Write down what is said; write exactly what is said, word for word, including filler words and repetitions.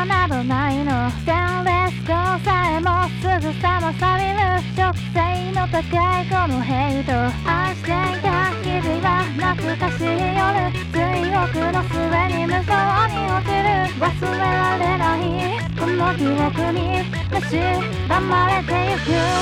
などないの。ステンレス鋼さえもすぐさま錆びる。植性の高いこのヘイト。愛していた日々は懐かしい夜。追憶の末に無情に落ちる。忘れられないこの記憶に蝕まれてゆく。